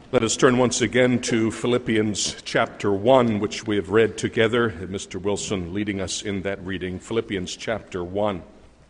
Let us turn once again to Philippians chapter 1, which we have read together, Mr. Wilson leading us in that reading. Philippians chapter 1.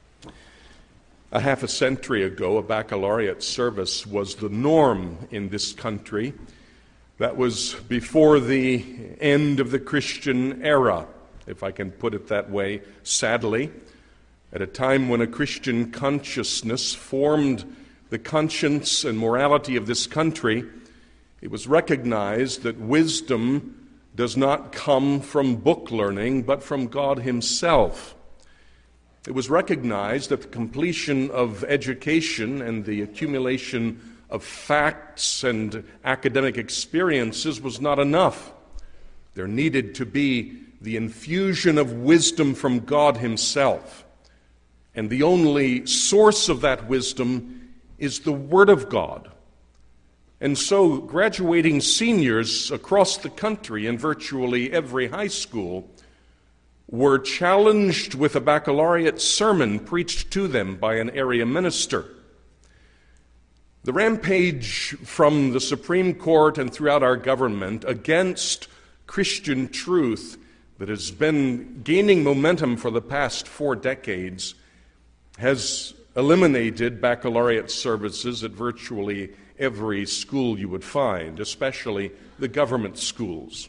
A half a century ago, a baccalaureate service was the norm in this country. That was before the end of the Christian era, if I can put it that way, sadly, at a time when a Christian consciousness formed the conscience and morality of this country. It was recognized that wisdom does not come from book learning, but from God Himself. It was recognized that the completion of education and the accumulation of facts and academic experiences was not enough. There needed to be the infusion of wisdom from God Himself. And the only source of that wisdom is the Word of God. And so graduating seniors across the country in virtually every high school were challenged with a baccalaureate sermon preached to them by an area minister. The rampage from the Supreme Court and throughout our government against Christian truth that has been gaining momentum for the past 4 decades has eliminated baccalaureate services at virtually every school you would find, especially the government schools.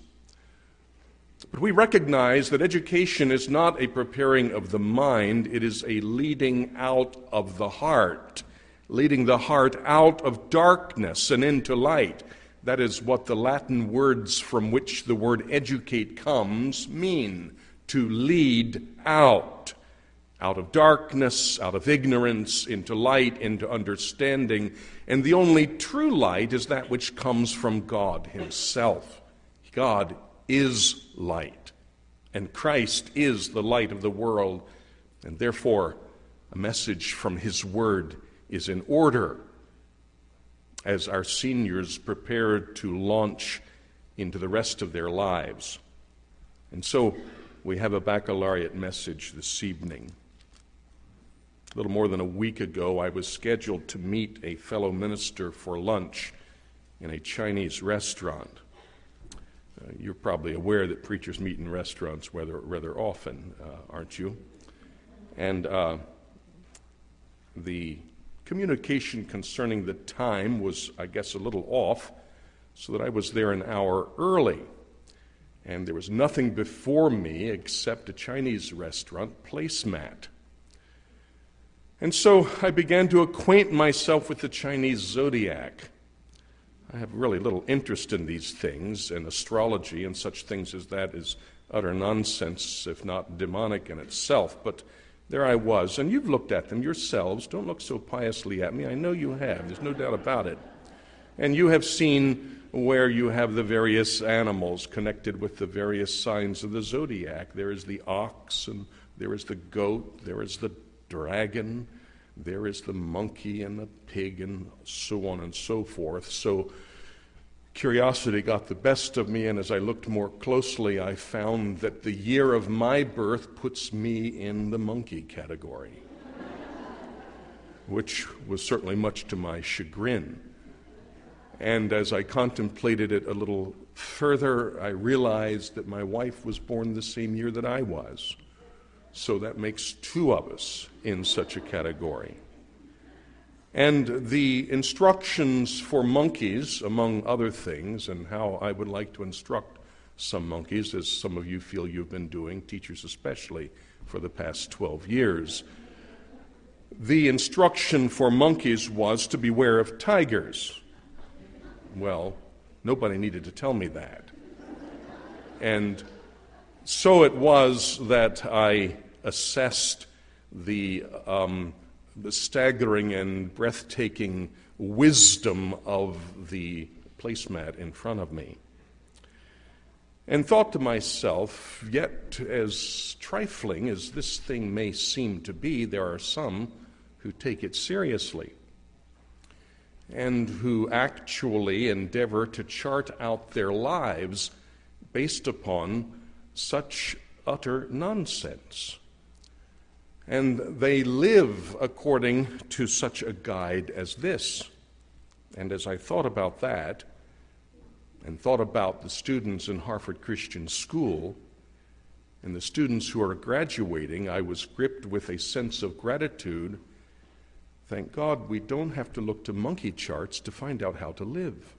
But we recognize that education is not a preparing of the mind, it is a leading out of the heart, leading the heart out of darkness and into light. That is what the Latin words from which the word educate comes mean, to lead out of darkness, out of ignorance, into light, into understanding. And the only true light is that which comes from God Himself. God is light, and Christ is the light of the world, and therefore a message from His Word is in order as our seniors prepare to launch into the rest of their lives. And so we have a baccalaureate message this evening. A little more than a week ago, I was scheduled to meet a fellow minister for lunch in a Chinese restaurant. You're probably aware that preachers meet in restaurants rather often, aren't you? And the communication concerning the time was, I guess, a little off, so that I was there an hour early. And there was nothing before me except a Chinese restaurant placemat. And so I began to acquaint myself with the Chinese zodiac. I have really little interest in these things, and astrology and such things as that is utter nonsense, if not demonic in itself. But there I was, and you've looked at them yourselves. Don't look so piously at me. I know you have. There's no doubt about it. And you have seen where you have the various animals connected with the various signs of the zodiac. There is the ox, and there is the goat, there is the dragon, there is the monkey and the pig, and so on and so forth. So curiosity got the best of me, and as I looked more closely, I found that the year of my birth puts me in the monkey category, which was certainly much to my chagrin. And as I contemplated it a little further, I realized that my wife was born the same year that I was. So that makes 2 of us in such a category. And the instructions for monkeys, among other things, and how I would like to instruct some monkeys, as some of you feel you've been doing, teachers especially, for the past 12 years. The instruction for monkeys was to beware of tigers. Well, nobody needed to tell me that. And so it was that I assessed the staggering and breathtaking wisdom of the placemat in front of me, and thought to myself, yet as trifling as this thing may seem to be, there are some who take it seriously and who actually endeavor to chart out their lives based upon such utter nonsense. And they live according to such a guide as this. And as I thought about that, and thought about the students in Harvard Christian School and the students who are graduating, I was gripped with a sense of gratitude. Thank God we don't have to look to monkey charts to find out how to live.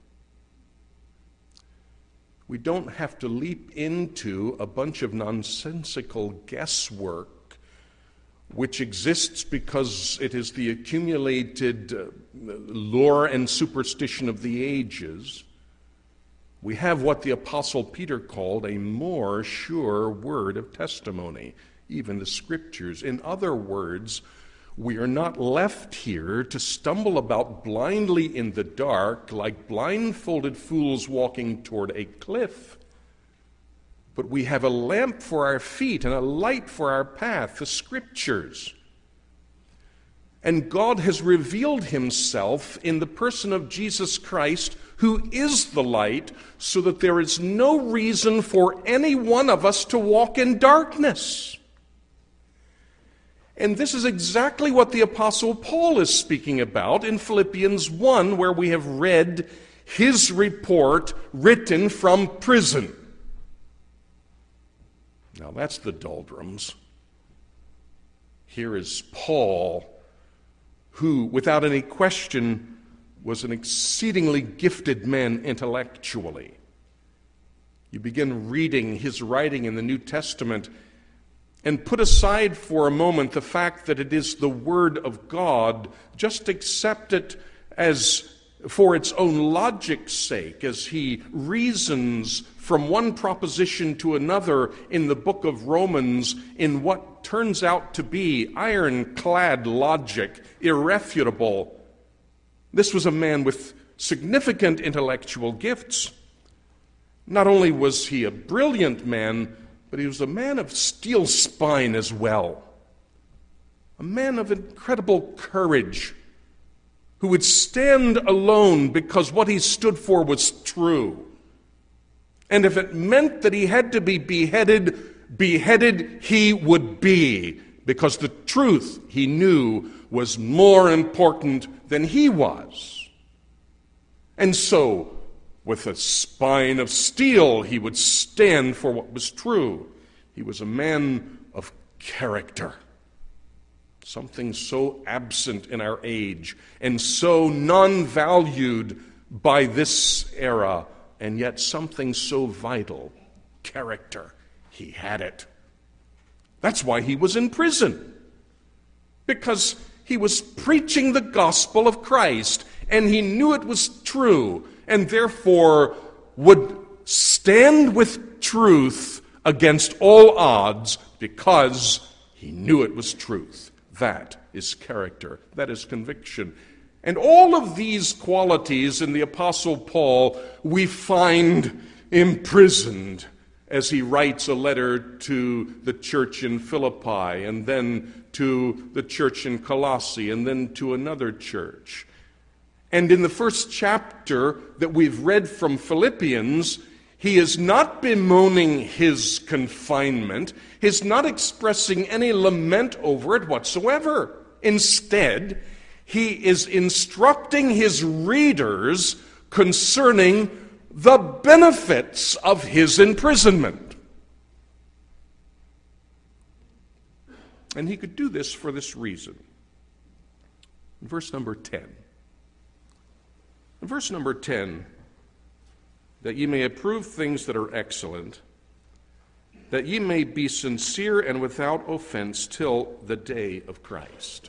We don't have to leap into a bunch of nonsensical guesswork which exists because it is the accumulated lore and superstition of the ages. We have what the Apostle Peter called a more sure word of testimony, even the Scriptures. In other words, we are not left here to stumble about blindly in the dark like blindfolded fools walking toward a cliff. But we have a lamp for our feet and a light for our path, the Scriptures. And God has revealed himself in the person of Jesus Christ, who is the light, so that there is no reason for any one of us to walk in darkness. And this is exactly what the Apostle Paul is speaking about in Philippians 1, where we have read his report written from prison. Now that's the doldrums. Here is Paul, who, without any question, was an exceedingly gifted man intellectually. You begin reading his writing in the New Testament and put aside for a moment the fact that it is the Word of God. Just accept it as for its own logic's sake, as he reasons from one proposition to another in the book of Romans in what turns out to be ironclad logic, irrefutable. This was a man with significant intellectual gifts. Not only was he a brilliant man, but he was a man of steel spine as well. A man of incredible courage, who would stand alone because what he stood for was true. And if it meant that he had to be beheaded he would be, because the truth he knew was more important than he was. And so, with a spine of steel, he would stand for what was true. He was a man of character. Something so absent in our age and so non-valued by this era, and yet something so vital. Character. He had it. That's why he was in prison. Because he was preaching the gospel of Christ, and he knew it was true, and therefore would stand with truth against all odds because he knew it was truth. That is character. That is conviction. And all of these qualities in the Apostle Paul we find imprisoned as he writes a letter to the church in Philippi, and then to the church in Colossae, and then to another church. And in the first chapter that we've read from Philippians, he is not bemoaning his confinement. He's not expressing any lament over it whatsoever. Instead, he is instructing his readers concerning the benefits of his imprisonment. And he could do this for this reason. In verse number 10. In verse number 10, that ye may approve things that are excellent, that ye may be sincere and without offense till the day of Christ.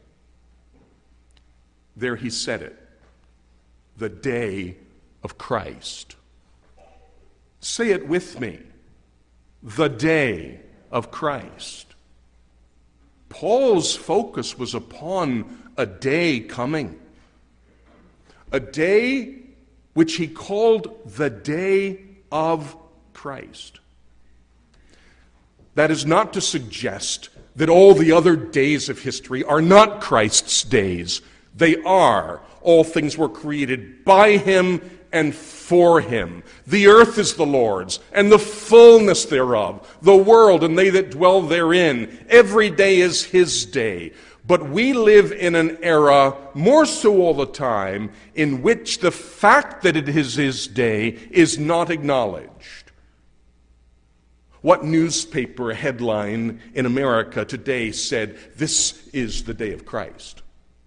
There he said it. The day of Christ. Say it with me. The day of Christ. Paul's focus was upon a day coming. A day which he called the day of Christ. That is not to suggest that all the other days of history are not Christ's days. They are. All things were created by him and for him. The earth is the Lord's, and the fullness thereof, the world and they that dwell therein. Every day is his day. But we live in an era, more so all the time, in which the fact that it is his day is not acknowledged. What newspaper headline in America today said, "This is the day of Christ"?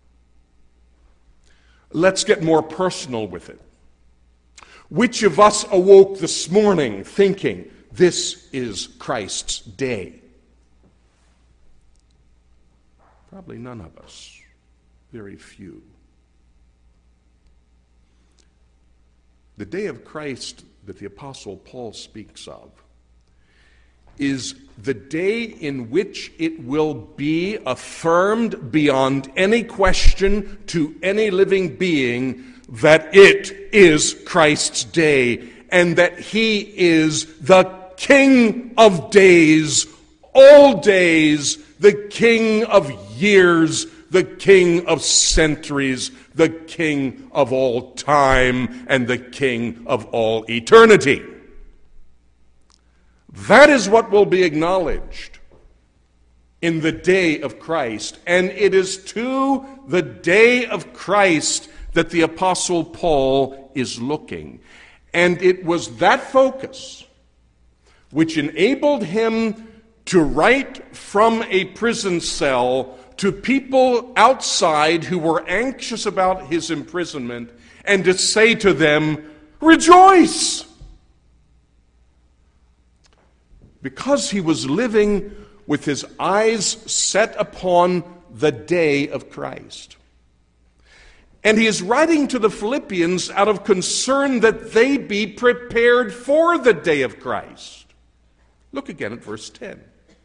Let's get more personal with it. Which of us awoke this morning thinking, "This is Christ's day"? Probably none of us. Very few. The day of Christ that the Apostle Paul speaks of is the day in which it will be affirmed beyond any question to any living being that it is Christ's day and that he is the King of days, all days, the King of years, the King of centuries, the King of all time, and the King of all eternity. That is what will be acknowledged in the day of Christ. And it is to the day of Christ that the Apostle Paul is looking. And it was that focus which enabled him to write from a prison cell to people outside who were anxious about his imprisonment and to say to them, "Rejoice!" Because he was living with his eyes set upon the day of Christ. And he is writing to the Philippians out of concern that they be prepared for the day of Christ. Look again at verse 10.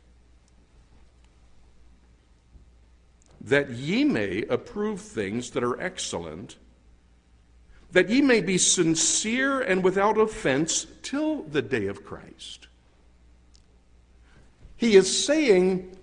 That ye may approve things that are excellent, that ye may be sincere and without offense till the day of Christ. He is saying,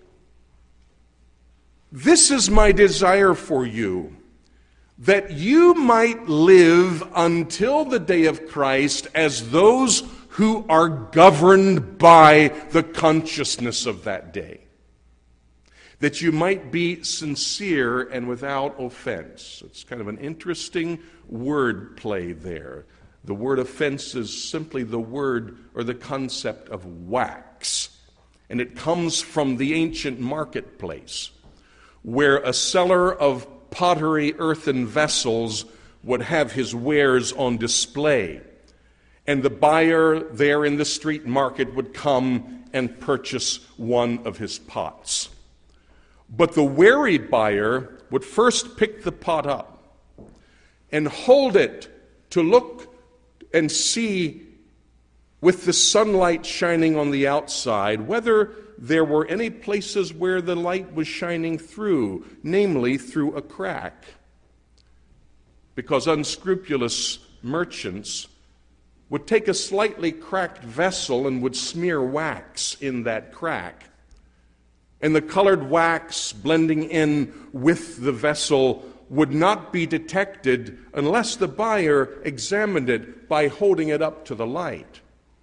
this is my desire for you, that you might live until the day of Christ as those who are governed by the consciousness of that day. That you might be sincere and without offense. It's kind of an interesting word play there. The word offense is simply the word or the concept of wax. And it comes from the ancient marketplace, where a seller of pottery earthen vessels would have his wares on display. And the buyer there in the street market would come and purchase one of his pots. But the wary buyer would first pick the pot up and hold it to look and see, with the sunlight shining on the outside, whether there were any places where the light was shining through, namely through a crack. Because unscrupulous merchants would take a slightly cracked vessel and would smear wax in that crack. And the colored wax blending in with the vessel would not be detected unless the buyer examined it by holding it up to the light.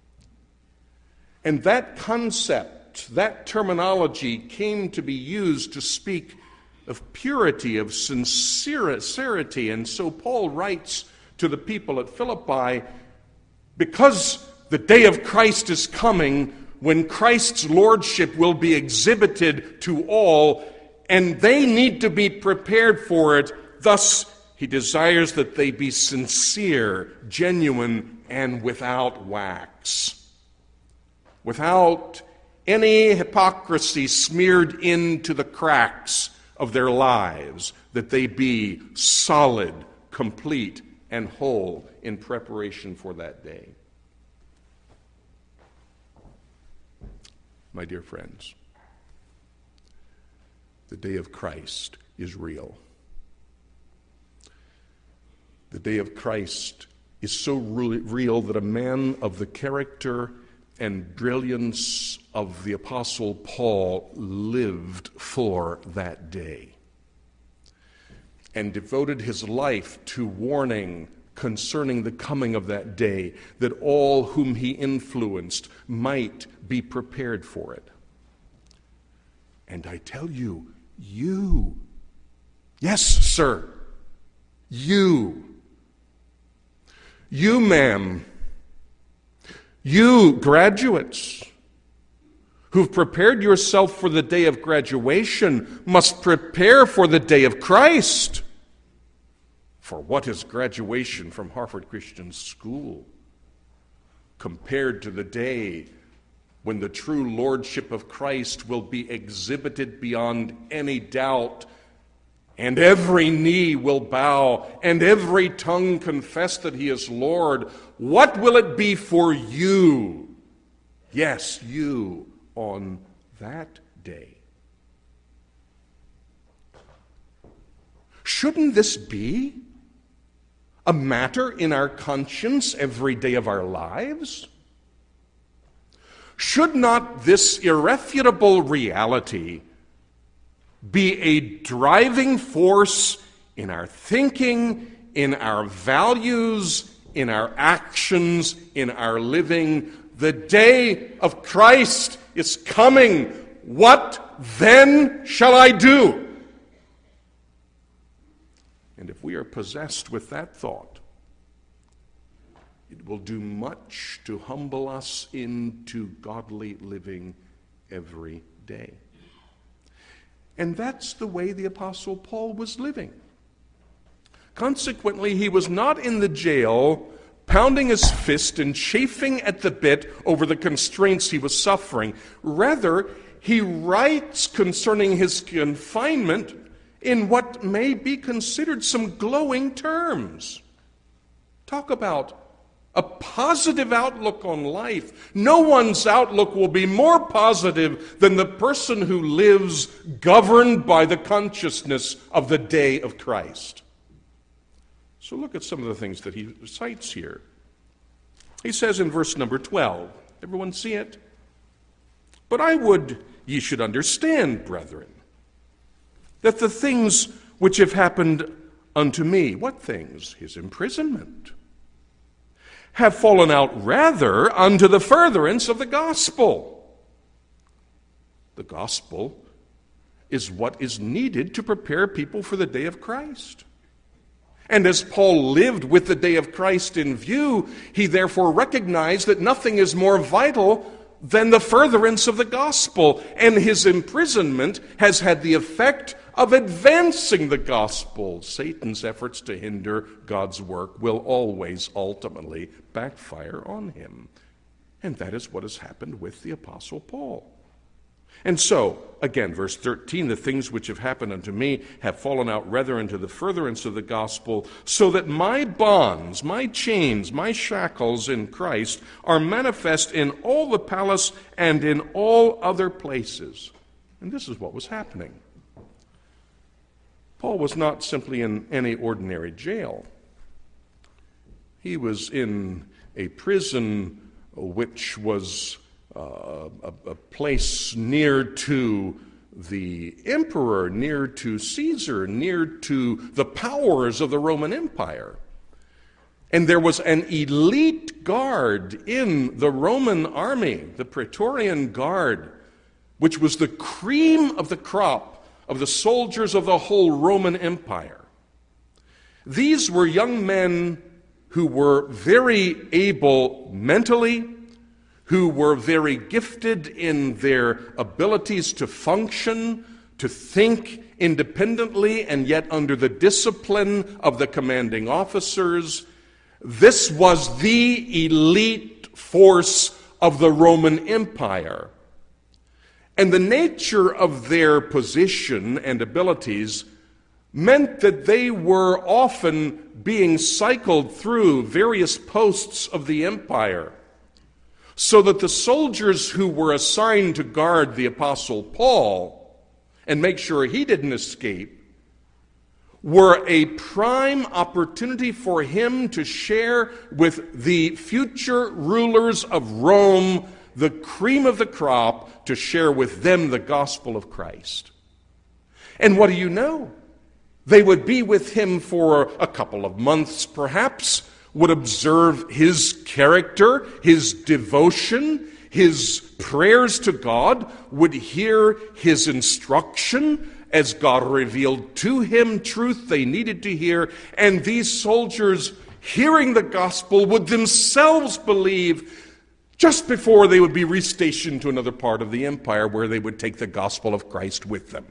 And that concept, that terminology came to be used to speak of purity, of sincerity. And so Paul writes to the people at Philippi, because the day of Christ is coming, when Christ's lordship will be exhibited to all, and they need to be prepared for it. Thus, he desires that they be sincere, genuine, and without wax. Without any hypocrisy smeared into the cracks of their lives, that they be solid, complete, and whole in preparation for that day. My dear friends, the day of Christ is real. The day of Christ is so real that a man of the character and brilliance of the Apostle Paul lived for that day and devoted his life to warning concerning the coming of that day, that all whom he influenced might be prepared for it. And I tell you, You. Yes, sir. You. You, ma'am. You, graduates, who've prepared yourself for the day of graduation, must prepare for the day of Christ. For what is graduation from Harvard Christian School compared to the day when the true lordship of Christ will be exhibited beyond any doubt, and every knee will bow, and every tongue confess that he is Lord? What will it be for you? Yes, you on that day. Shouldn't this be a matter in our conscience every day of our lives? Should not this irrefutable reality be a driving force in our thinking, in our values, in our actions, in our living? The day of Christ is coming. What then shall I do? And if we are possessed with that thought, it will do much to humble us into godly living every day. And that's the way the Apostle Paul was living. Consequently, he was not in the jail pounding his fist and chafing at the bit over the constraints he was suffering. Rather, he writes concerning his confinement in what may be considered some glowing terms. Talk about a positive outlook on life. No one's outlook will be more positive than the person who lives governed by the consciousness of the day of Christ. So look at some of the things that he cites here. He says in verse number 12, everyone see it? But I would ye should understand, brethren, that the things which have happened unto me, what things? His imprisonment, have fallen out rather unto the furtherance of the gospel. The gospel is what is needed to prepare people for the day of Christ. And as Paul lived with the day of Christ in view, he therefore recognized that nothing is more vital than the furtherance of the gospel. And his imprisonment has had the effect of advancing the gospel. Satan's efforts to hinder God's work will always ultimately backfire on him. And that is what has happened with the Apostle Paul. And so, again, verse 13, the things which have happened unto me have fallen out rather into the furtherance of the gospel, so that my bonds, my chains, my shackles in Christ are manifest in all the palace and in all other places. And this is what was happening. Paul was not simply in any ordinary jail. He was in a prison which was a place near to the emperor, near to Caesar, near to the powers of the Roman Empire. And there was an elite guard in the Roman army, the Praetorian Guard, which was the cream of the crop of the soldiers of the whole Roman Empire. These were young men who were very able mentally, who were very gifted in their abilities to function, to think independently, and yet under the discipline of the commanding officers. This was the elite force of the Roman Empire. And the nature of their position and abilities meant that they were often being cycled through various posts of the empire, so that the soldiers who were assigned to guard the Apostle Paul and make sure he didn't escape were a prime opportunity for him to share with the future rulers of Rome, the cream of the crop, to share with them the gospel of Christ. And what do you know? They would be with him for a couple of months, perhaps, would observe his character, his devotion, his prayers to God, would hear his instruction, as God revealed to him truth they needed to hear, and these soldiers, hearing the gospel, would themselves believe just before they would be restationed to another part of the empire where they would take the gospel of Christ with them.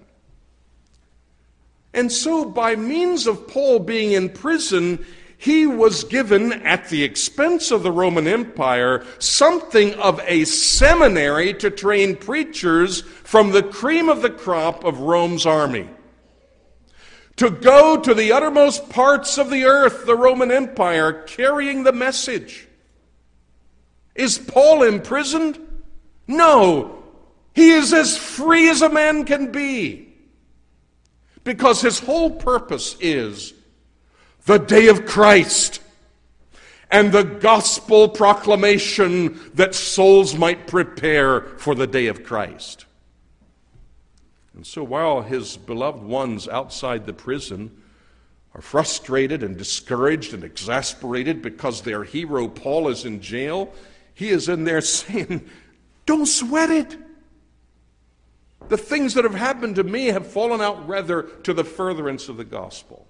And so, by means of Paul being in prison, he was given, at the expense of the Roman Empire, something of a seminary to train preachers from the cream of the crop of Rome's army. To go to the uttermost parts of the earth, the Roman Empire, carrying the message. Is Paul imprisoned? No. He is as free as a man can be. Because his whole purpose is the day of Christ and the gospel proclamation that souls might prepare for the day of Christ. And so while his beloved ones outside the prison are frustrated and discouraged and exasperated because their hero Paul is in jail, he is in there saying, "Don't sweat it. The things that have happened to me have fallen out rather to the furtherance of the gospel."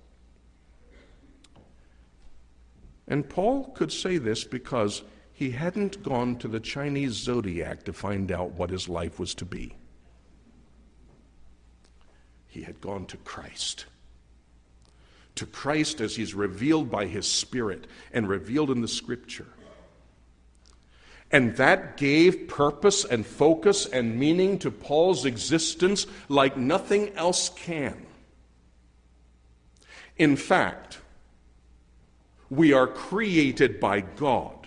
And Paul could say this because he hadn't gone to the Chinese zodiac to find out what his life was to be. He had gone to Christ. To Christ as he's revealed by his Spirit and revealed in the Scripture. And that gave purpose and focus and meaning to Paul's existence like nothing else can. In fact, we are created by God.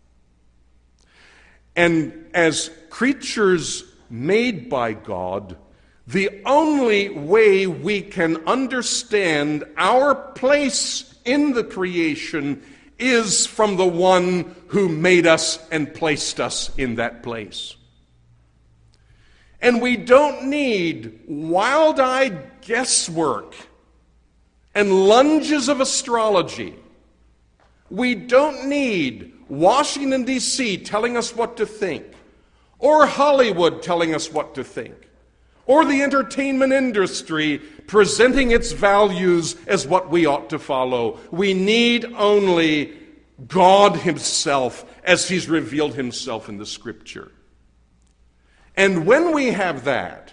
And as creatures made by God, the only way we can understand our place in the creation is from the one who made us and placed us in that place. And we don't need wild-eyed guesswork and lunges of astrology. We don't need Washington, D.C. telling us what to think, or Hollywood telling us what to think, or the entertainment industry presenting its values as what we ought to follow. We need only God himself as he's revealed himself in the Scripture. And when we have that,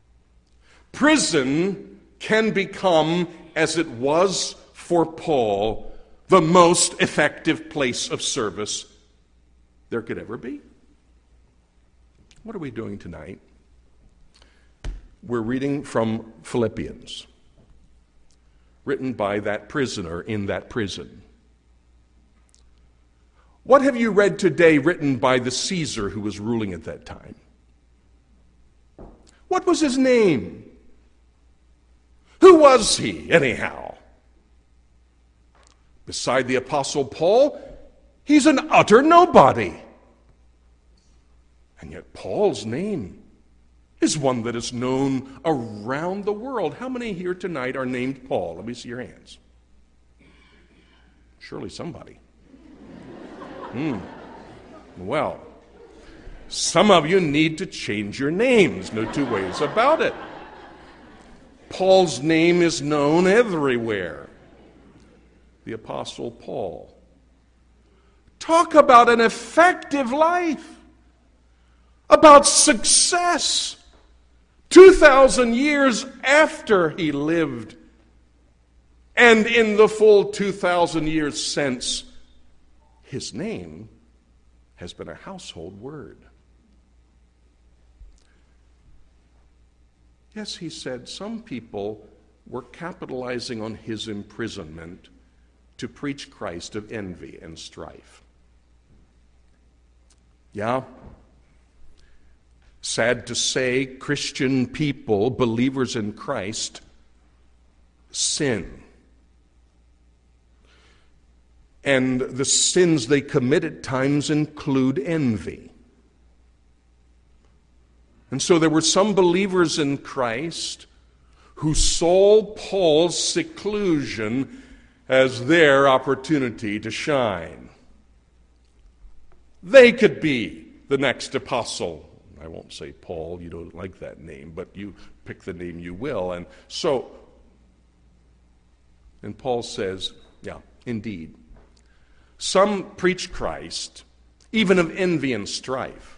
prison can become, as it was for Paul, the most effective place of service there could ever be. What are we doing tonight? We're reading from Philippians, written by that prisoner in that prison. What have you read today written by the Caesar who was ruling at that time? What was his name? Who was he, anyhow? Beside the Apostle Paul, he's an utter nobody. And yet Paul's name is one that is known around the world. How many here tonight are named Paul? Let me see your hands. Surely somebody. Well, some of you need to change your names. No two ways about it. Paul's name is known everywhere. The Apostle Paul. Talk about an effective life, about success. 2,000 years after he lived, and in the full 2,000 years since, his name has been a household word. Yes, he said some people were capitalizing on his imprisonment to preach Christ of envy and strife. Yeah, sad to say, Christian people, believers in Christ, sin. And the sins they commit at times include envy. And so there were some believers in Christ who saw Paul's seclusion as their opportunity to shine. They could be the next apostle. I won't say Paul, you don't like that name, but you pick the name you will. And Paul says, yeah, indeed. Some preach Christ, even of envy and strife.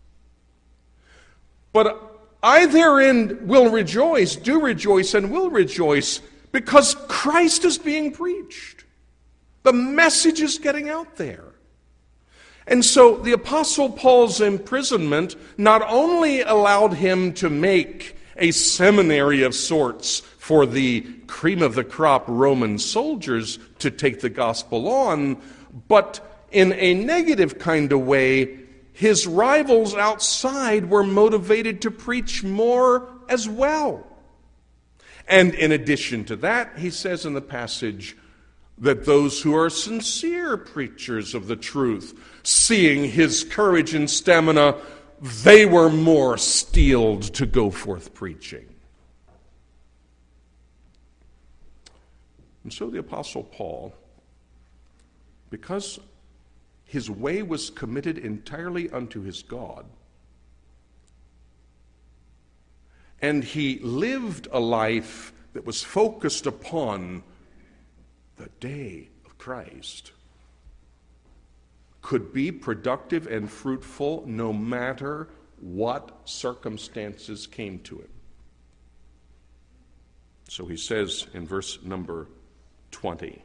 But I therein will rejoice, do rejoice, and will rejoice, because Christ is being preached. The message is getting out there. And so the Apostle Paul's imprisonment not only allowed him to make a seminary of sorts for the cream of the crop Roman soldiers to take the gospel on, but in a negative kind of way, his rivals outside were motivated to preach more as well. And in addition to that, he says in the passage that those who are sincere preachers of the truth, seeing his courage and stamina, they were more steeled to go forth preaching. And so the Apostle Paul, because his way was committed entirely unto his God, and he lived a life that was focused upon the day of Christ, could be productive and fruitful no matter what circumstances came to him. So he says in verse number 20,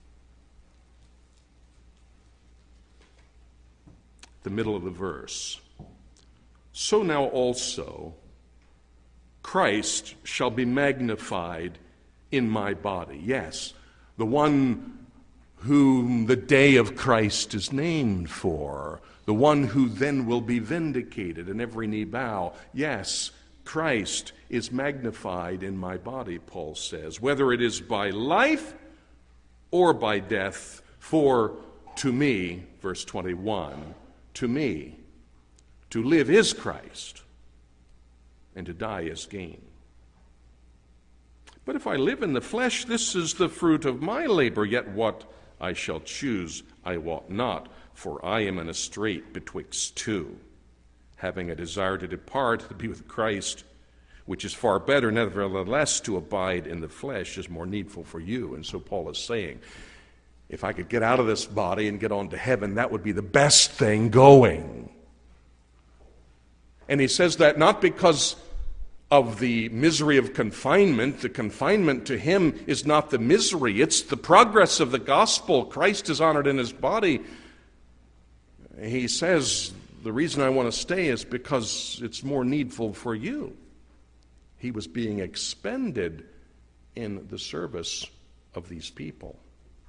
the middle of the verse, so now also Christ shall be magnified in my body. Yes, the one whom the day of Christ is named for, the one who then will be vindicated and every knee bow. Yes, Christ is magnified in my body, Paul says, whether it is by life or by death, for to me, verse 21, to me, to live is Christ, and to die is gain. But if I live in the flesh, this is the fruit of my labor, yet what I shall choose I wot not, for I am in a strait betwixt two, having a desire to depart, to be with Christ, which is far better. Nevertheless, to abide in the flesh is more needful for you. And so Paul is saying, if I could get out of this body and get on to heaven, that would be the best thing going. And he says that not because of the misery of confinement. The confinement to him is not the misery, it's the progress of the gospel. Christ is honored in his body. He says, the reason I want to stay is because it's more needful for you. He was being expended in the service of these people.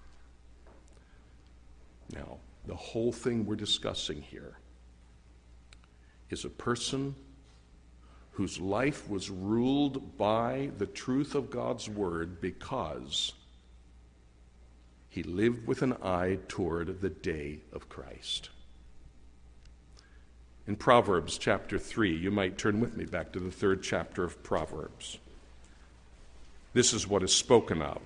Now, the whole thing we're discussing here is a person whose life was ruled by the truth of God's word because he lived with an eye toward the day of Christ. In Proverbs chapter 3, you might turn with me back to the 3rd chapter of Proverbs. This is what is spoken of.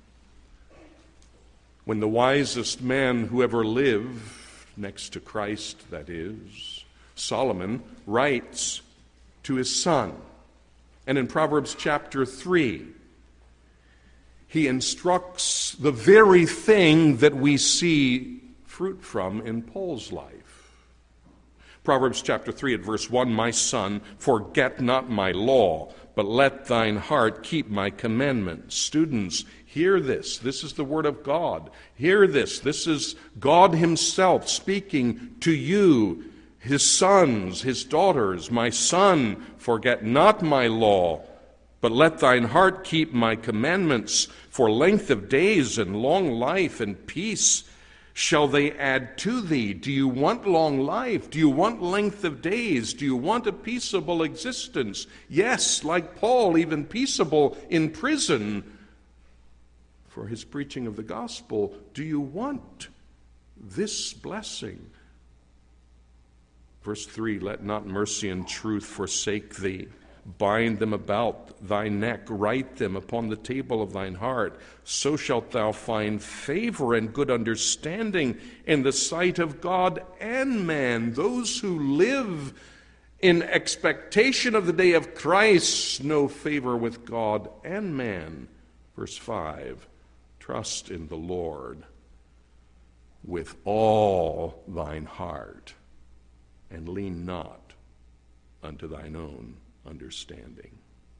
When the wisest man who ever lived, next to Christ, that is, Solomon, writes to his son. And in Proverbs chapter 3, he instructs the very thing that we see fruit from in Paul's life. Proverbs chapter 3 at verse 1, my son, forget not my law, but let thine heart keep my commandments. Students, hear this. This is the word of God. Hear this. This is God himself speaking to you, his sons, his daughters. My son, forget not my law, but let thine heart keep my commandments. For length of days and long life and peace shall they add to thee. Do you want long life? Do you want length of days? Do you want a peaceable existence? Yes, like Paul, even peaceable in prison for his preaching of the gospel. Do you want this blessing? Verse 3, let not mercy and truth forsake thee. Bind them about thy neck, write them upon the table of thine heart. So shalt thou find favor and good understanding in the sight of God and man. Those who live in expectation of the day of Christ, no favor with God and man. Verse 5, trust in the Lord with all thine heart, and lean not unto thine own understanding.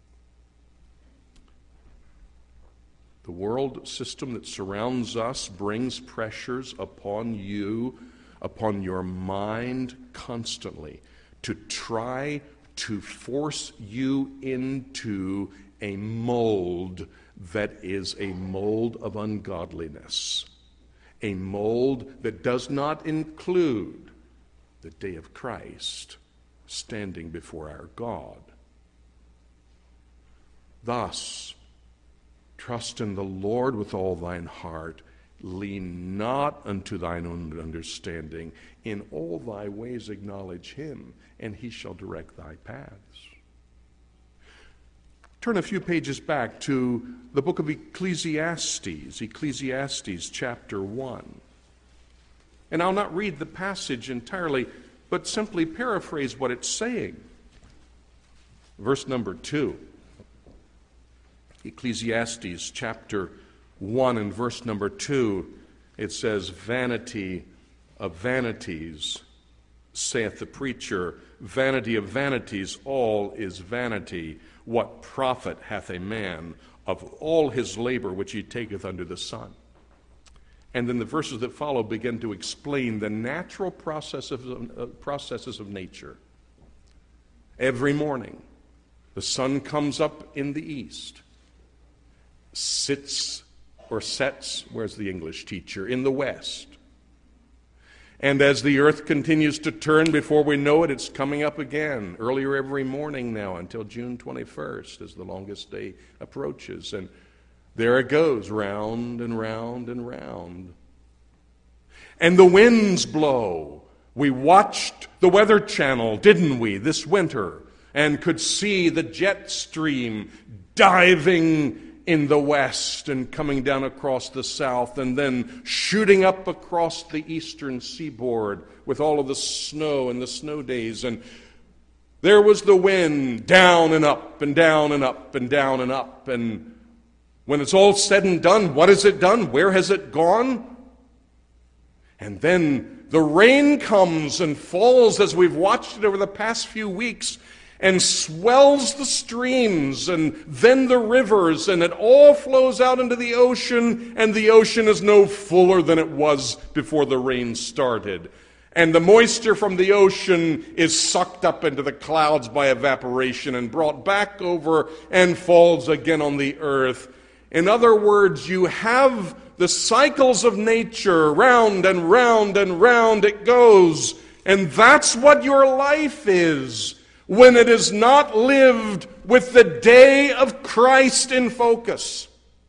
The world system that surrounds us brings pressures upon you, upon your mind constantly, to try to force you into a mold that is a mold of ungodliness, a mold that does not include the day of Christ standing before our God. Thus, trust in the Lord with all thine heart. Lean not unto thine own understanding. In all thy ways acknowledge him, and he shall direct thy paths. Turn a few pages back to the book of Ecclesiastes, Ecclesiastes chapter 1. And I'll not read the passage entirely, but simply paraphrase what it's saying. Verse number 2. Ecclesiastes chapter 1 and verse number 2, it says, vanity of vanities, saith the preacher, vanity of vanities, all is vanity. What profit hath a man of all his labor which he taketh under the sun? And then the verses that follow begin to explain the natural processes of nature. Every morning, the sun comes up in the east, sits or sets, where's the English teacher, in the west. And as the earth continues to turn, before we know it, it's coming up again, earlier every morning now until June 21st as the longest day approaches. And there it goes, round and round and round. And the winds blow. We watched the Weather Channel, didn't we, this winter, and could see the jet stream diving in the west and coming down across the south and then shooting up across the eastern seaboard with all of the snow and the snow days. And there was the wind down and up and down and up and down and up. And when it's all said and done, what has it done? Where has it gone? And then the rain comes and falls, as we've watched it over the past few weeks, and swells the streams and then the rivers, and it all flows out into the ocean, and the ocean is no fuller than it was before the rain started. And the moisture from the ocean is sucked up into the clouds by evaporation and brought back over and falls again on the earth. In other words, you have the cycles of nature, round and round and round it goes. And that's what your life is, when it is not lived with the day of Christ in focus.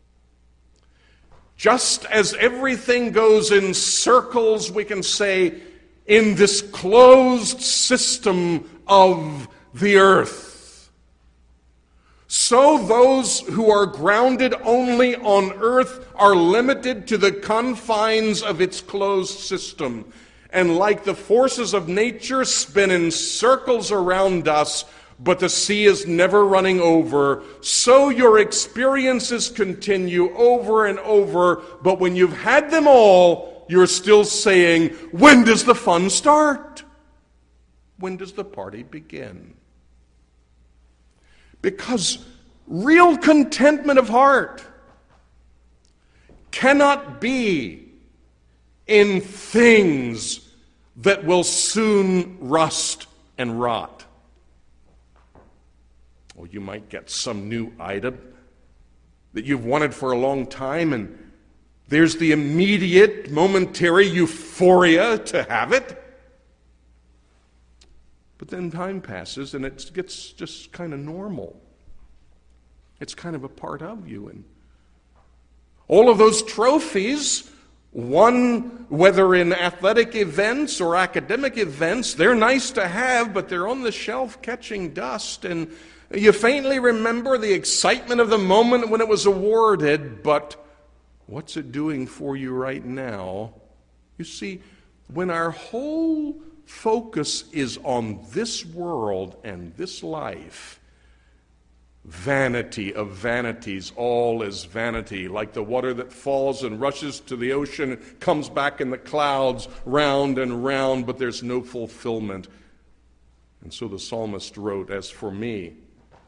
Just as everything goes in circles, we can say, in this closed system of the earth, so those who are grounded only on earth are limited to the confines of its closed system. And like the forces of nature spin in circles around us, but the sea is never running over, so your experiences continue over and over, but when you've had them all, you're still saying, when does the fun start? When does the party begin? Because real contentment of heart cannot be in things that will soon rust and rot. Or you might get some new item that you've wanted for a long time, and there's the immediate, momentary euphoria to have it. But then time passes, and it gets just kind of normal. It's kind of a part of you. And all of those trophies, one, whether in athletic events or academic events, they're nice to have, but they're on the shelf catching dust. And you faintly remember the excitement of the moment when it was awarded, but what's it doing for you right now? You see, when our whole focus is on this world and this life, vanity of vanities, all is vanity, like the water that falls and rushes to the ocean, comes back in the clouds, round and round, but there's no fulfillment. And so the psalmist wrote, "As for me,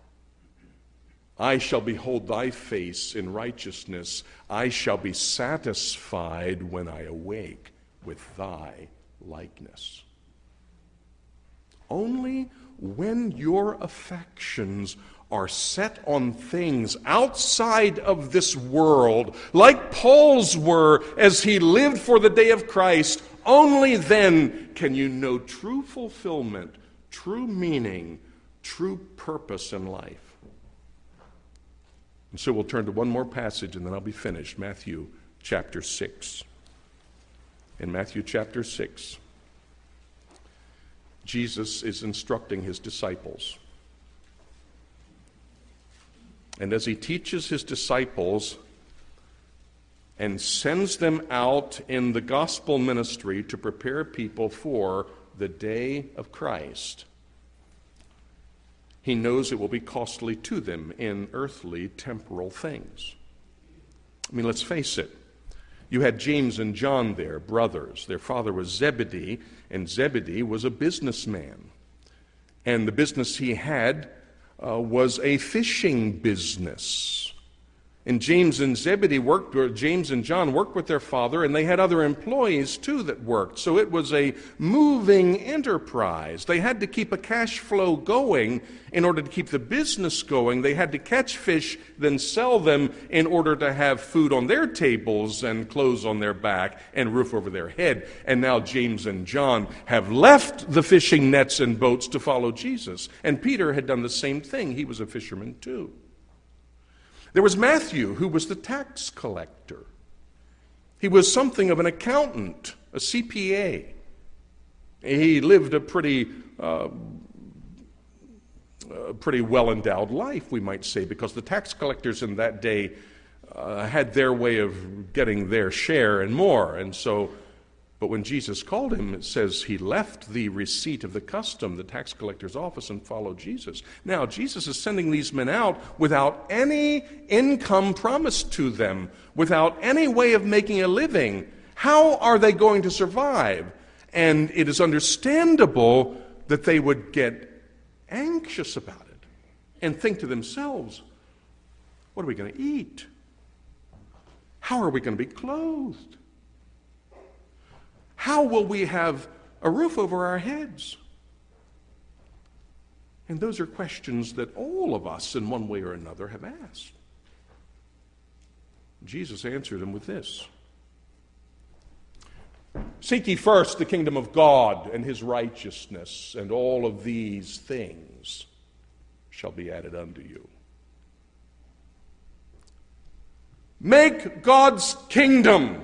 I shall behold thy face in righteousness. I shall be satisfied when I awake with thy likeness." Only when your affections are set on things outside of this world, like Paul's were as he lived for the day of Christ, only then can you know true fulfillment, true meaning, true purpose in life. And so we'll turn to one more passage and then I'll be finished. Matthew chapter 6. In Matthew chapter 6, Jesus is instructing his disciples. And as he teaches his disciples and sends them out in the gospel ministry to prepare people for the day of Christ, he knows it will be costly to them in earthly, temporal things. I mean, let's face it. You had James and John there, brothers. Their father was Zebedee, and Zebedee was a businessman. And the business he had was a fishing business. And James and John worked with their father, and they had other employees too that worked. So it was a moving enterprise. They had to keep a cash flow going in order to keep the business going. They had to catch fish, then sell them in order to have food on their tables and clothes on their back and roof over their head. And now James and John have left the fishing nets and boats to follow Jesus. And Peter had done the same thing. He was a fisherman too. There was Matthew, who was the tax collector. He was something of an accountant, a CPA. He lived a pretty well-endowed life, we might say, because the tax collectors in that day had their way of getting their share and more. And so, but when Jesus called him, it says he left the receipt of the custom, the tax collector's office, and followed Jesus. Now, Jesus is sending these men out without any income promised to them, without any way of making a living. How are they going to survive? And it is understandable that they would get anxious about it and think to themselves, what are we going to eat? How are we going to be clothed? How will we have a roof over our heads? And those are questions that all of us, in one way or another, have asked. Jesus answered them with this: "Seek ye first the kingdom of God and his righteousness, and all of these things shall be added unto you." Make God's kingdom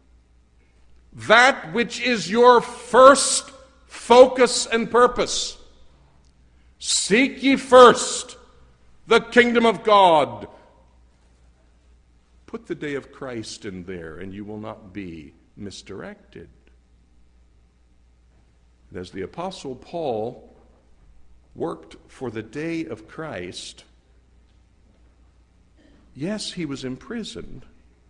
that which is your first focus and purpose. Seek ye first the kingdom of God. Put the day of Christ in there, and you will not be misdirected. And as the Apostle Paul worked for the day of Christ, yes, he was imprisoned,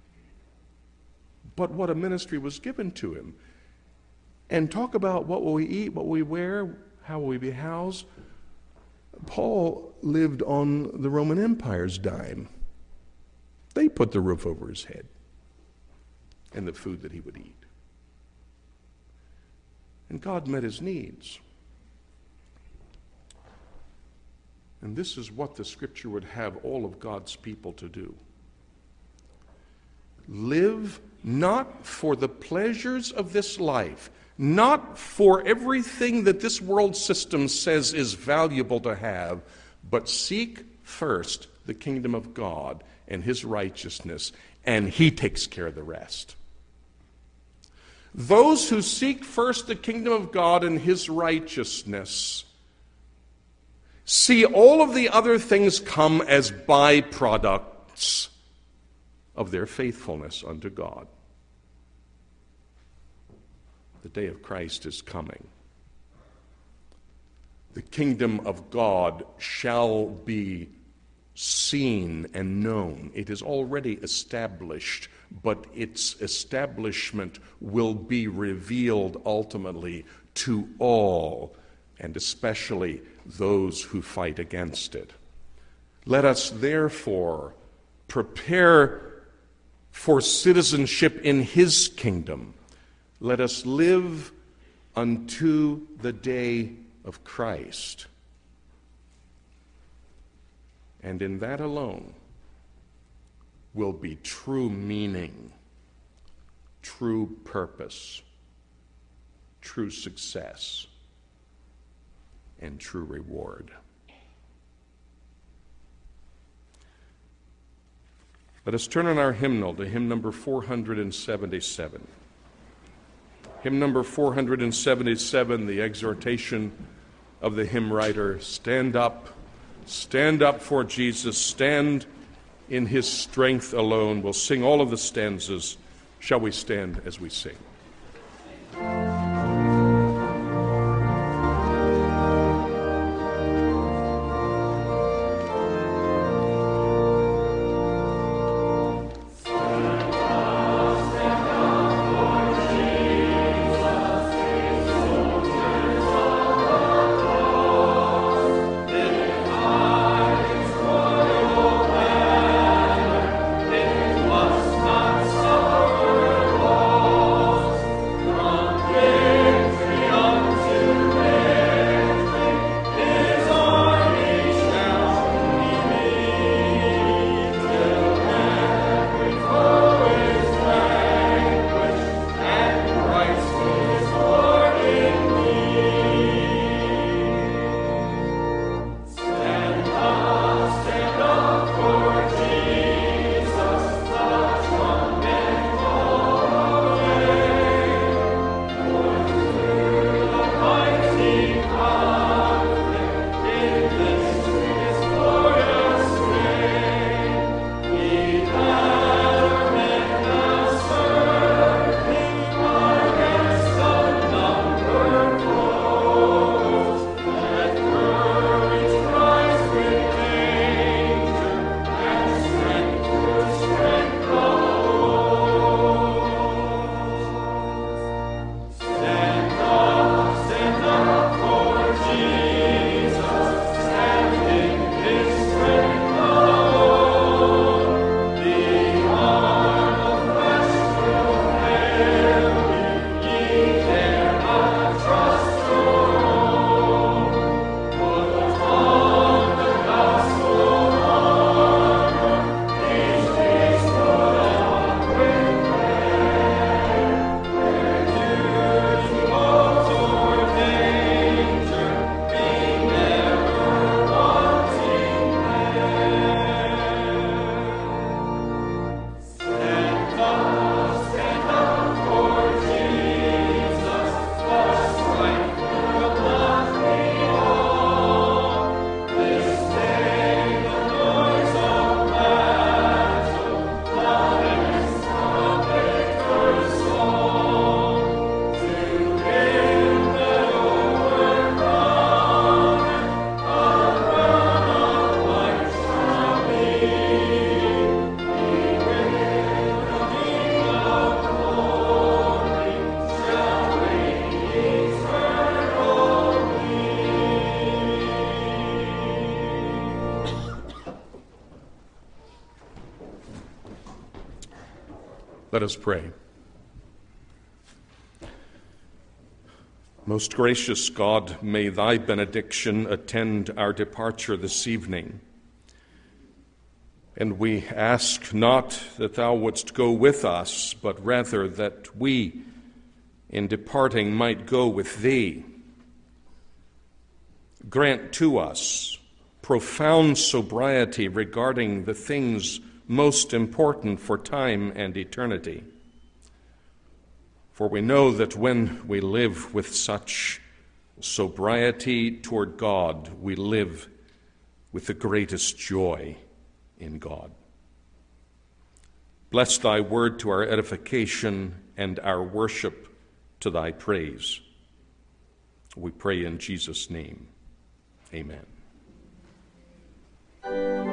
but what a ministry was given to him. And talk about what will we eat, what will we wear, how will we be housed. Paul lived on the Roman Empire's dime. They put the roof over his head and the food that he would eat. And God met his needs. And this is what the Scripture would have all of God's people to do. Live not for the pleasures of this life, not for everything that this world system says is valuable to have, but seek first the kingdom of God and his righteousness, and he takes care of the rest. Those who seek first the kingdom of God and his righteousness see all of the other things come as byproducts of their faithfulness unto God. The day of Christ is coming. the kingdom of God shall be seen and known. It is already established, but its establishment will be revealed ultimately to all, and especially those who fight against it. Let us therefore prepare for citizenship in his kingdom. Let us live unto the day of Christ. And in that alone will be true meaning, true purpose, true success, and true reward. Let us turn in our hymnal to hymn number 477. Hymn number 477, the exhortation of the hymn writer, stand up for Jesus, stand in his strength alone. We'll sing all of the stanzas. Shall we stand as we sing? Let us pray. Most gracious God, may thy benediction attend our departure this evening. And we ask not that thou wouldst go with us, but rather that we, in departing, might go with thee. Grant to us profound sobriety regarding the things most important for time and eternity. For we know that when we live with such sobriety toward God, we live with the greatest joy in God. Bless thy word to our edification and our worship to thy praise. We pray in Jesus' name. Amen.